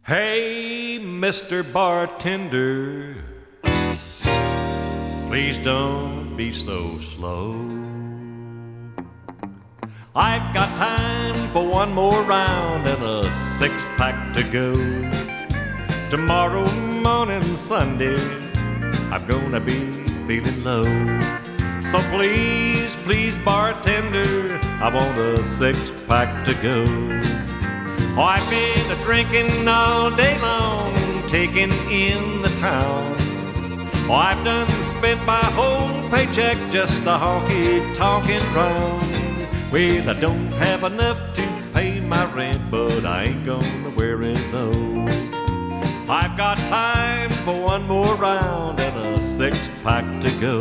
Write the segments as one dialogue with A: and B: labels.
A: Hey, Mr. Bartender, please don't be so slow. I've got time for one more round and a six-pack to go. Tomorrow morning, Sunday, I'm gonna be feeling low. So please, please, bartender, I want a six-pack to go. Oh, I've been a-drinking all day long, taking in the town. Oh, I've done spent my whole paycheck just a honky-tonkin' round. Well, I don't have enough to pay my rent, but I ain't gonna wear it though. I've got time for one more round and a six-pack to go.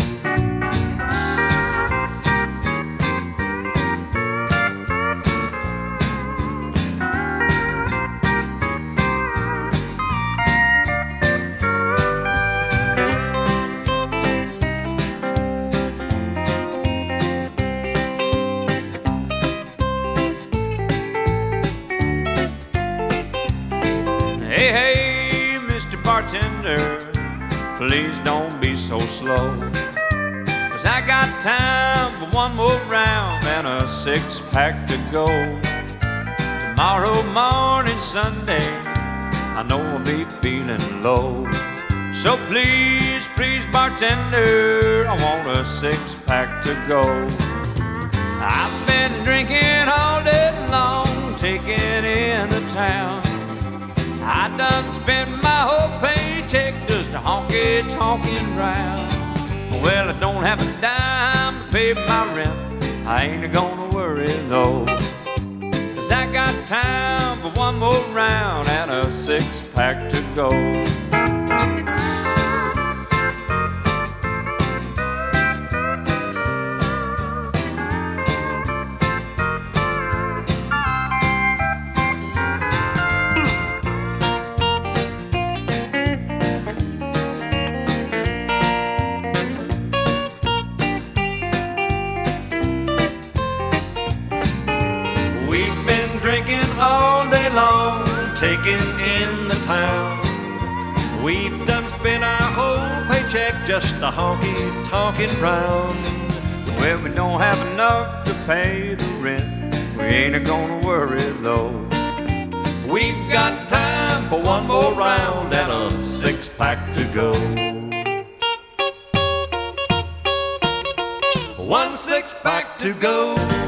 B: Hey, hey, Mr. Bartender, please don't be so slow. 'Cause I got time for one more round and a six-pack to go. Tomorrow morning, Sunday, I know I'll be feeling low. So please, please, bartender, I want a six-pack to go. I've been drinking all day long, taking in the town. I done spent my whole paycheck just a honky-tonkin' round. Well, I don't have a dime to pay my rent, I ain't gonna worry though. 'Cause I got time for one more round and a six-pack to go. Drinking all day long, taking in the town. We've done spent our whole paycheck just a honky-tonkin' round. Well, we don't have enough to pay the rent, we ain't gonna worry though. We've got time for one more round and a six-pack to go. One six-pack to go.